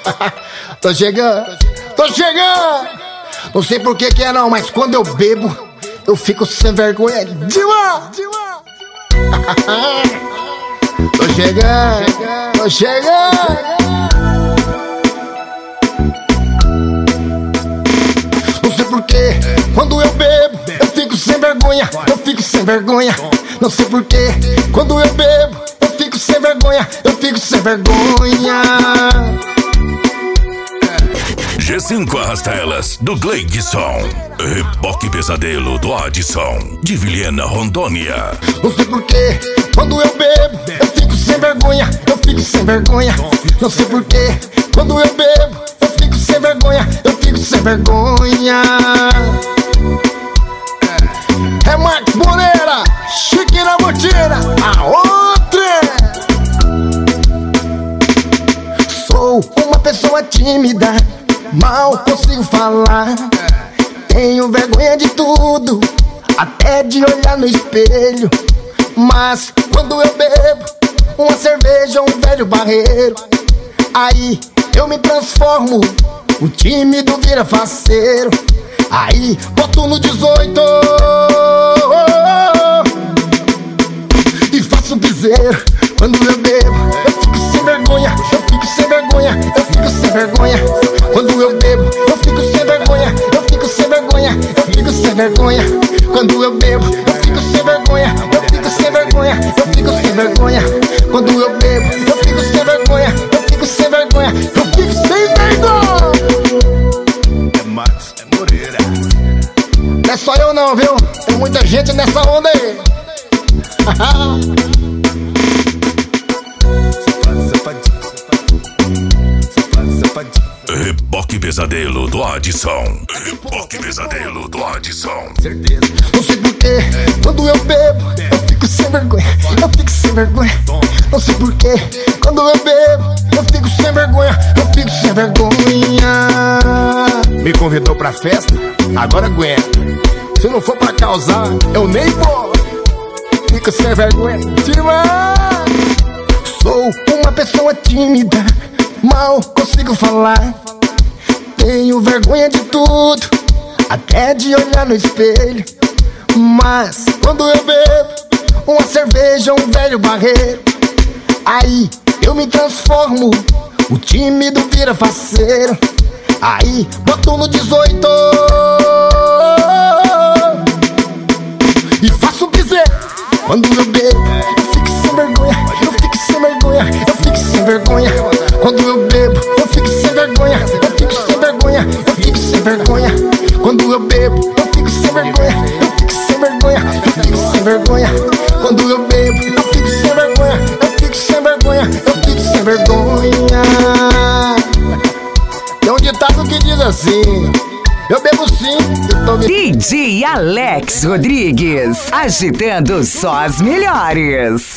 Tô chegando. Não sei por que é não, mas quando eu bebo, eu fico sem vergonha demais. Tô chegando. Não sei por que quando eu bebo, eu fico sem vergonha. Não sei por que quando eu bebo, eu fico sem vergonha. G5 Arrasta-Elas, do Gleidson. Reboque Pesadelo, do Adson, de Vilhena, Rondônia. Não sei por que quando eu bebo, eu fico sem vergonha. Não sei por que quando eu bebo, eu fico sem vergonha. É Max Moreira, Chique na botina, a outra. Sou uma pessoa tímida, mal consigo falar. Tenho vergonha de tudo, até de olhar no espelho. Mas quando eu bebo uma cerveja, um velho barreiro, aí eu me transformo, o tímido vira faceiro. Aí boto no 18 e faço piseiro. Quando eu bebo, eu fico sem vergonha. Quando eu bebo, eu fico sem vergonha. Quando eu bebo, eu fico sem vergonha. Quando eu bebo, eu fico sem vergonha. É Max Moreira. Não é só eu não, viu? Tem muita gente nessa onda aí. Reboque Pesadelo, do Adson. Certeza. Não sei por que quando eu bebo, eu fico sem vergonha. Não sei por que quando eu bebo, eu fico sem vergonha. Me convidou pra festa? Agora aguenta. Se não for pra causar, eu nem vou. Fico sem vergonha demais. Sou uma pessoa tímida, mal consigo falar. Tenho vergonha de tudo, até de olhar no espelho. Mas quando eu bebo uma cerveja, um velho barreiro, aí eu me transformo, o tímido vira faceiro. Aí boto no 18 e faço piseiro. Quando eu bebo, eu fico sem vergonha. Quando eu bebo, eu fico sem vergonha. Quando eu bebo, eu fico sem vergonha. Quando eu bebo, eu fico sem vergonha. Tem um ditado que diz assim: eu bebo sim, eu tô me... DJ Alex Rodrigues, agitando só as melhores.